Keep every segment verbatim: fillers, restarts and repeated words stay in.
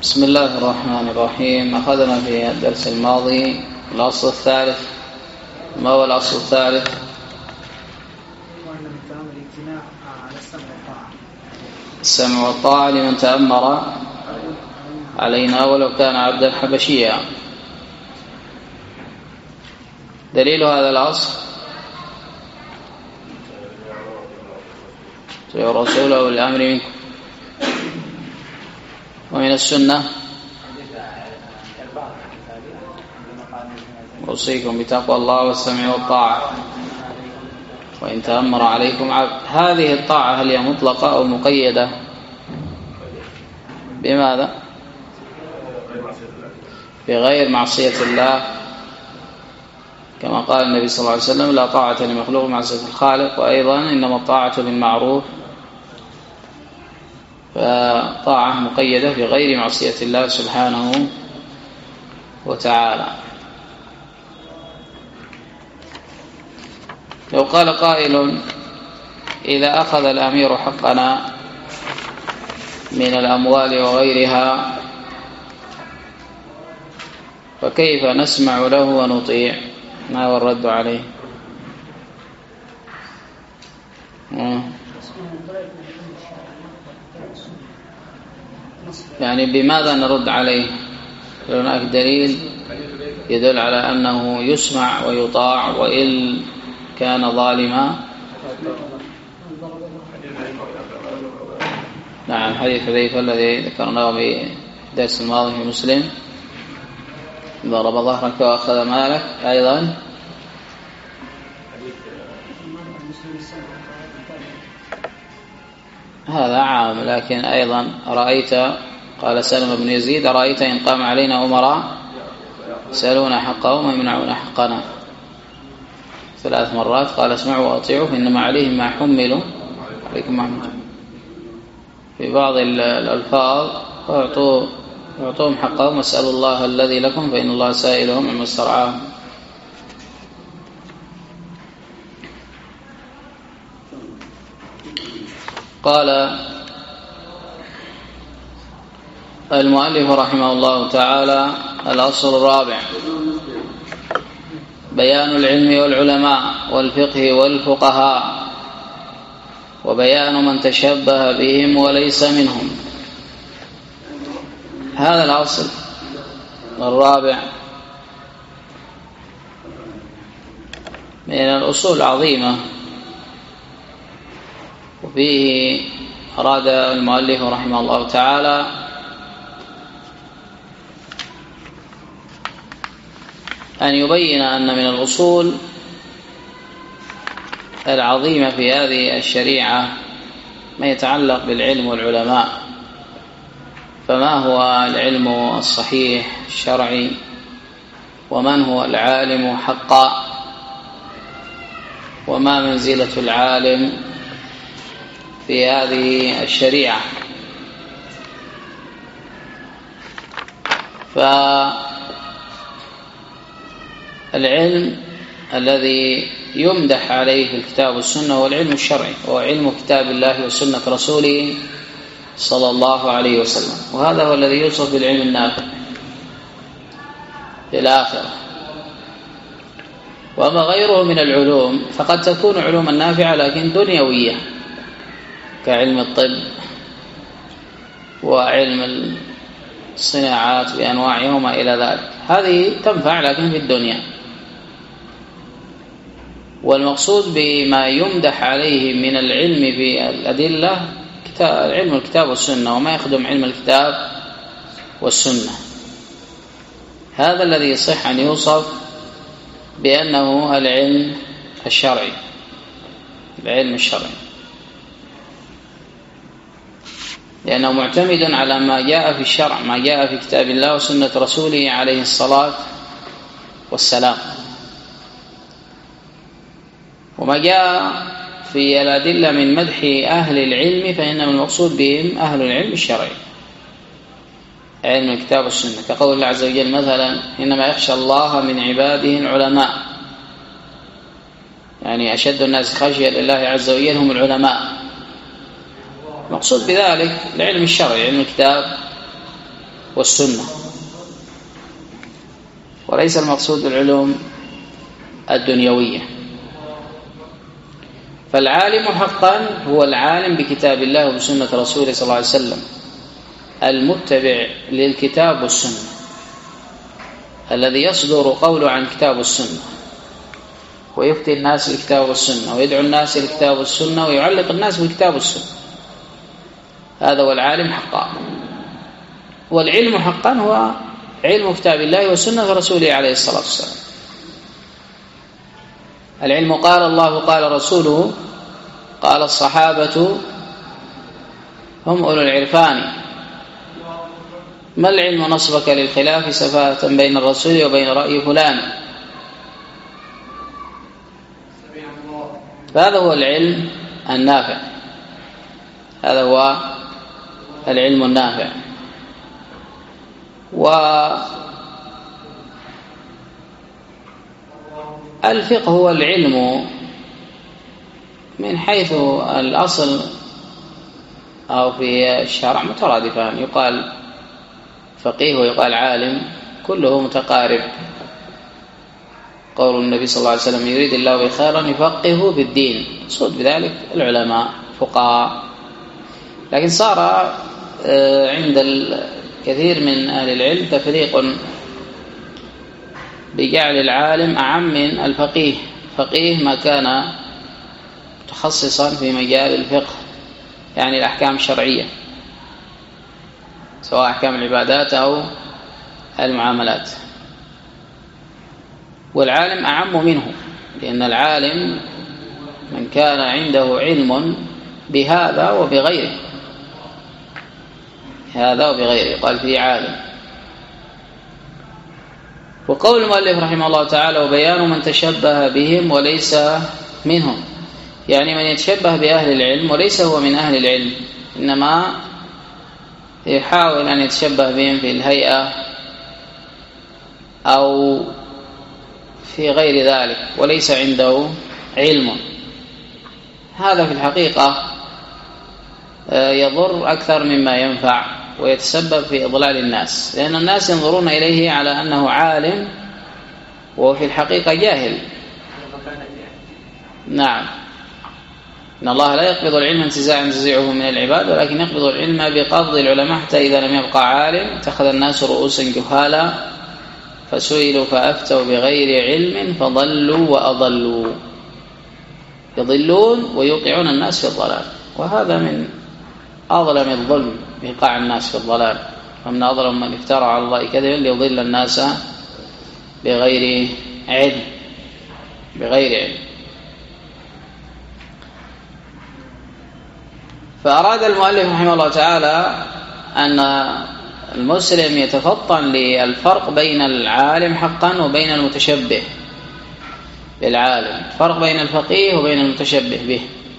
بسم الله الرحمن الرحيم. أخذنا في الدرس الماضي الأصل الثالث. ما هو الأصل الثالث؟ السمع والطاعة لمن تأمر علينا ولو كان عبدا حبشيا. دليل هذا الأصل ورسوله الأمر منكم. ومن السنة أوصيكم بتقوى الله والسمع والطاعة وإن تأمر عليكم عبد. هذه الطاعة هل هي مطلقة أو مقيدة؟ بماذا؟ بغير معصية الله، كما قال النبي صلى الله عليه وسلم: لا طاعة لمخلوق معصية الخالق. وأيضا إنما الطاعة بالمعروف، فطاعة مقيدة بغير معصية الله سبحانه وتعالى. لو قال قائل: إذا أخذ الأمير حقنا من الأموال وغيرها فكيف نسمع له ونطيع؟ ما هو الرد عليه؟ يعني بماذا نرد عليه؟ هناك دليل يدل على أنه يسمع ويطاع وإن كان ظالما. نعم، حديث حذيفة الذي ذكرناه في الدرس الماضي في مسلم: ضرب ظهرك وأخذ مالك. أيضا هذا عام، لكن أيضا أرأيت، قال سلم بن يزيد: أرأيت إن قام علينا أمراء يسألون حقهم ويمنعون حقنا. ثلاث مرات قال: اسمعوا وأطيعوا فإنما عليهم ما حملوا عليكم ما حملوا. في بعض الألفاظ: أعطوا أعطوهم حقهم واسألوا الله الذي لكم فإن الله سائلهم عما استرعاهم. قال المؤلف رحمه الله تعالى: الأصل الرابع بيان العلم والعلماء والفقه والفقهاء وبيان من تشبه بهم وليس منهم. هذا الأصل الرابع من الأصول العظيمة، وفيه أراد المؤلف رحمه الله تعالى أن يبين أن من الأصول العظيمة في هذه الشريعة ما يتعلق بالعلم والعلماء. فما هو العلم الصحيح الشرعي؟ ومن هو العالم حقا؟ وما منزلة العالم في هذه الشريعة؟ فالعلم الذي يمدح عليه في الكتاب والسنة هو العلم الشرعي، هو علم كتاب الله وسنة رسوله صلى الله عليه وسلم، وهذا هو الذي يوصف بالعلم النافع في الآخرة. وما غيره من العلوم فقد تكون علوما نافعة لكن دنيوية، كعلم الطب وعلم الصناعات بأنواعها وما إلى ذلك، هذه تنفع لكن في الدنيا. والمقصود بما يمدح عليه من العلم في الأدلة علم الكتاب والسنة وما يخدم علم الكتاب والسنة، هذا الذي يصح أن يوصف بأنه العلم الشرعي، العلم الشرعي، لأنه معتمد على ما جاء في الشرع، ما جاء في كتاب الله وسنة رسوله عليه الصلاة والسلام. وما جاء في الأدلة من مدح أهل العلم فإنما المقصود بهم أهل العلم الشرعي، علم الكتاب والسنة، كقول الله عز وجل مثلا: إنما يخشى الله من عباده العلماء، يعني أشد الناس خشية لله عز وجل هم العلماء. المقصود بذلك العلم الشرعي، علم الكتاب والسنة، وليس المقصود بالعلوم الدنيوية. فالعالم حقا هو العالم بكتاب الله وبسنة رسوله صلى الله عليه وسلم، المتبع للكتاب والسنة، الذي يصدر قوله عن كتاب والسنة ويفتي الناس بالكتاب والسنة ويدعو الناس للكتاب والسنة ويعلق الناس بالكتاب والسنة. هذا هو العالم حقا. والعلم حقا هو علم كتاب الله وسنة رسوله عليه الصلاة والسلام. العلم قال الله قال رسوله قال الصحابة هم أولو العرفان. ما العلم نصبك للخلاف سفاهة بين الرسول وبين رأي فلان؟ فهذا هو العلم النافع، هذا هو العلم النافع. والفقه هو العلم من حيث الأصل أو في الشرع مترادفان، يقال فقيه ويقال عالم، كله متقارب. قول النبي صلى الله عليه وسلم يريد الله به خيرا يفقهه بالدين، صد بذلك العلماء فقهاء. لكن صار عند الكثير من أهل العلم تفريق بجعل العالم أعم من الفقيه. فقيه ما كان متخصصا في مجال الفقه، يعني الأحكام الشرعية سواء أحكام العبادات أو المعاملات. والعالم أعم منه، لأن العالم من كان عنده علم بهذا وبغيره، هذا وبغيره قال فيه عالم. وقول المؤلف رحمه الله تعالى وبيان من تشبه بهم وليس منهم، يعني من يتشبه بأهل العلم وليس هو من أهل العلم، إنما يحاول أن يتشبه بهم في الهيئة أو في غير ذلك وليس عنده علم. هذا في الحقيقة يضر أكثر مما ينفع ويتسبب في إضلال الناس، لأن الناس ينظرون إليه على أنه عالم وفي الحقيقة جاهل. نعم، إن الله لا يقبض العلم انتزاعا ينتزعه من العباد، ولكن يقبض العلم بقبض العلماء حتى إذا لم يبقى عالم اتخذ الناس رؤوسا جهالا فسئلوا فأفتوا بغير علم فضلوا وأضلوا. يضلون ويوقعون الناس في الضلال، وهذا من أظلم الظلم إيقاع الناس في الضلال. ومن أظلم من افترى على الله كذبا ليضل الناس بغير علم بغير علم. فأراد المؤلف رحمه الله تعالى أن المسلم يتفطن للفرق بين العالم حقا وبين المتشبه بالعالم، فرق بين الفقيه وبين المتشبه به.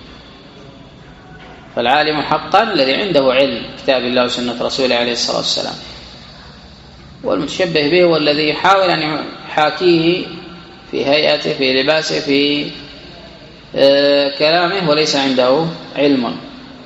فالعالم حقا الذي عنده علم كتاب الله وسنة رسوله عليه الصلاة والسلام، والمتشبه به هو الذي يحاول أن يحاكيه في هيئته في لباسه في كلامه وليس عنده علم.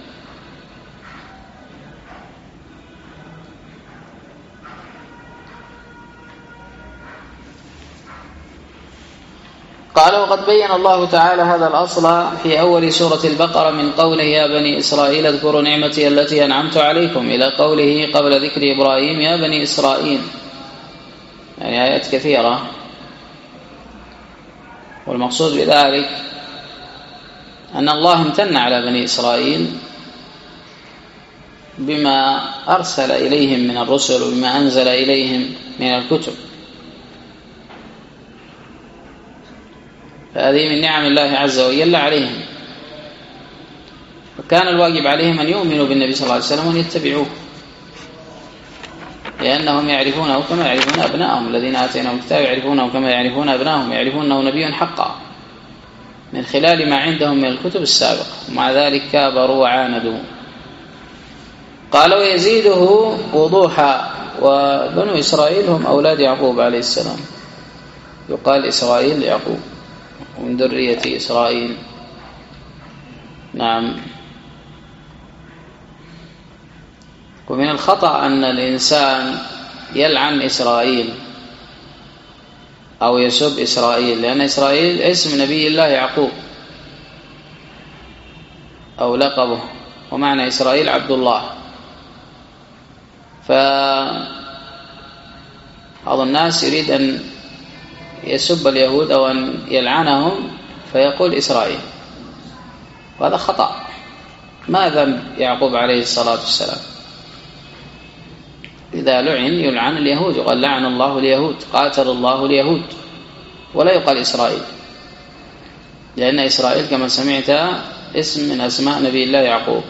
قال وقد بين الله تعالى هذا الأصل في أول سورة البقرة من قوله يا بني إسرائيل اذكروا نعمتي التي أنعمت عليكم إلى قوله قبل ذكر إبراهيم يا بني إسرائيل، يعني آيات كثيرة. والمقصود بذلك أن الله امتن على بني إسرائيل بما أرسل إليهم من الرسل وبما أنزل إليهم من الكتب، فهذه من نعم الله عز وجل عليهم. فكان الواجب عليهم أن يؤمنوا بالنبي صلى الله عليه وسلم وأن يتبعوه، لأنهم يعرفونه كما يعرفون أبنائهم، الذين آتيناهم الكتاب يعرفونه كما يعرفون أبنائهم، يعرفونه نبيا حقا من خلال ما عندهم من الكتب السابقة، ومع ذلك كابروا وعاندوا. قال ويزيده وضوحا وبنو إسرائيل هم أولاد يعقوب عليه السلام، يقال إسرائيل يعقوب ومن ذرية إسرائيل. نعم. ومن الخطأ أن الإنسان يلعن إسرائيل أو يسب إسرائيل، لأن إسرائيل اسم نبي الله يعقوب أو لقبه، ومعنى إسرائيل عبد الله. فبعض الناس يريد أن يسب اليهود أو أن يلعنهم فيقول إسرائيل، وهذا خطأ. ما ذنب يعقوب عليه الصلاة والسلام؟ إذا لعن يلعن اليهود، وقال لعن الله اليهود، قاتل الله اليهود، ولا يقال إسرائيل، لأن إسرائيل كما سمعت اسم من أسماء نبي الله يعقوب.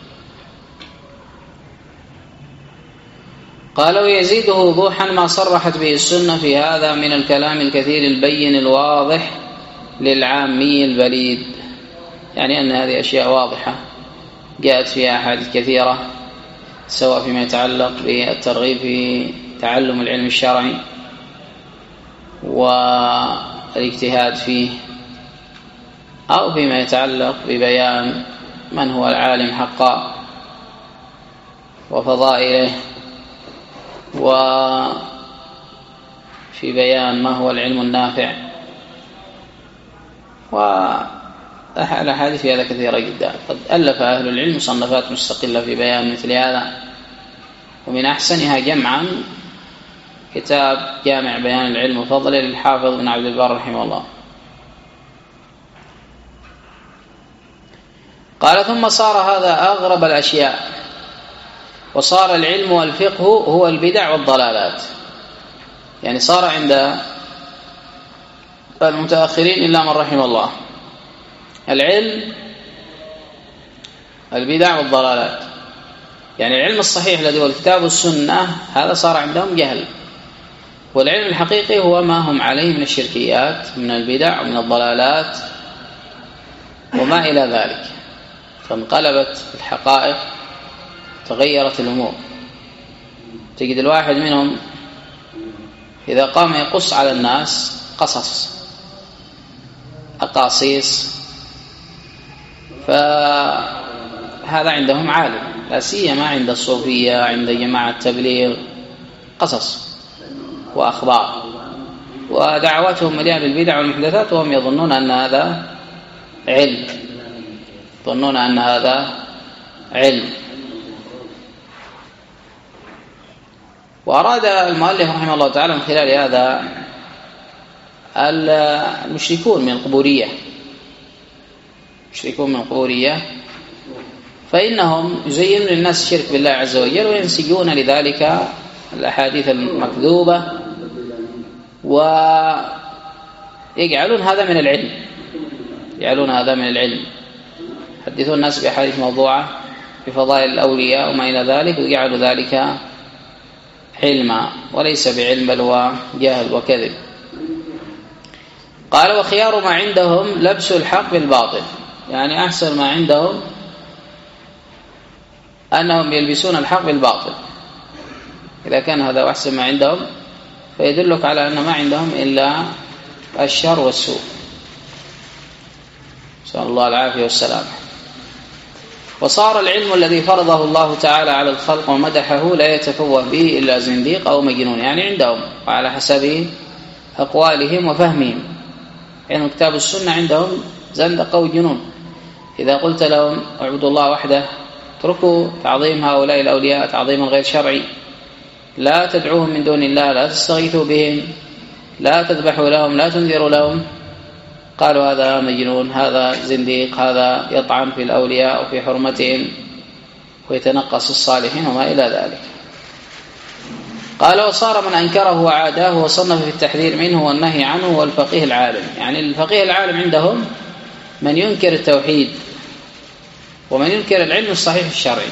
قال ويزيده وضوحا ما صرحت به السنة في هذا من الكلام الكثير البين الواضح للعامي البليد، يعني أن هذه أشياء واضحة جاءت فيها أحاديث كثيرة، سواء فيما يتعلق بالترغيب في تعلم العلم الشرعي والاجتهاد فيه، أو فيما يتعلق ببيان من هو العالم حقا وفضائله، وفي بيان ما هو العلم النافع. والأحاديث في هذا كثيرة جدا، قد ألف أهل العلم مصنفات مستقلة في بيان مثل هذا، ومن أحسنها جمعا كتاب جامع بيان العلم وفضله للحافظ بن عبد البر رحمه الله. قال ثم صار هذا أغرب الأشياء، وصار العلم والفقه هو البدع والضلالات، يعني صار عند المتأخرين إلا من رحم الله العلم البدع والضلالات، يعني العلم الصحيح الذي هو الكتاب والسنة هذا صار عندهم جهل، والعلم الحقيقي هو ما هم عليه من الشركيات من البدع ومن الضلالات وما إلى ذلك. فانقلبت الحقائق، تغيرت الأمور. تجد الواحد منهم إذا قام يقص على الناس قصص أقاصيص، فهذا عندهم عالم، لا سيما عند الصوفية عند جماعة التبليغ، قصص وأخبار، ودعواتهم مليئة بالبدع والمحدثات، وهم يظنون أن هذا علم، يظنون أن هذا علم. وأراد المؤلف رحمه الله تعالى من خلال هذا المشركون من القبورية، المشركون من القبورية فإنهم يزينون للناس الشرك بالله عز وجل، وينسجون لذلك الأحاديث المكذوبة، ويجعلون هذا من العلم، يجعلون هذا من العلم، يحدثون الناس بأحاديث موضوعة بفضائل الأولياء وما إلى ذلك، ويجعلوا ذلك علما، وليس بعلم بل هو جهل وكذب. قال وخيار ما عندهم لبس الحق بالباطل، يعني أحسن ما عندهم أنهم يلبسون الحق بالباطل. إذا كان هذا أحسن ما عندهم فيدلك على أن ما عندهم إلا الشر والسوء، نسأل الله العافية والسلام. وصار العلم الذي فرضه الله تعالى على الخلق ومدحه لا يتفوه به إلا زنديق أو مجنون، يعني عندهم وعلى حسب أقوالهم وفهمهم، يعني كتاب السنة عندهم زندق أو جنون. إذا قلت لهم اعبدوا الله وحده، اتركوا تعظيم هؤلاء الأولياء تعظيما غير شرعي، لا تدعوهم من دون الله، لا تستغيثوا بهم، لا تذبحوا لهم، لا تنذروا لهم، قالوا هذا مجنون، هذا زنديق، هذا يطعن في الأولياء وفي حرمتهم ويتنقص الصالحين وما إلى ذلك. قال وصار من أنكره وعاداه وصنف في التحذير منه والنهي عنه والفقيه العالم، يعني الفقيه العالم عندهم من ينكر التوحيد، ومن ينكر العلم الصحيح الشرعي،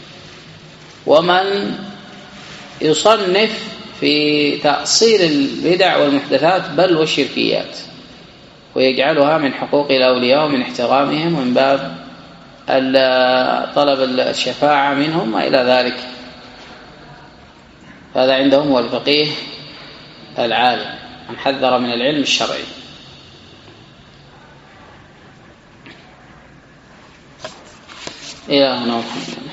ومن يصنف في تأصيل البدع والمحدثات بل والشركيات، ويجعلها من حقوق الأولياء ومن احترامهم ومن باب طلب الشفاعة منهم وإلى ذلك. هذا عندهم هو الفقيه العالم، من حذر من العلم الشرعي. إلهنا محمد.